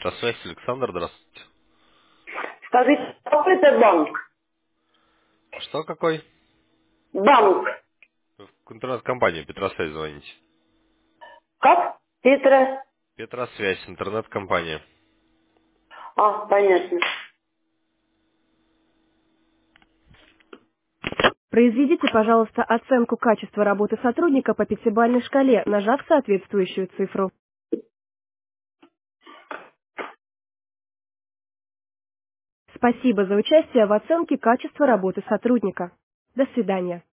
Петросвязь, Александр, здравствуйте. Скажите, какой это банк? Что какой? Банк. Вы в интернет-компанию Петросвязь звоните. Как? Петра? Петросвязь, интернет-компания. А, понятно. Произведите, пожалуйста, оценку качества работы сотрудника по пятибалльной шкале, нажав соответствующую цифру. Спасибо за участие в оценке качества работы сотрудника. До свидания.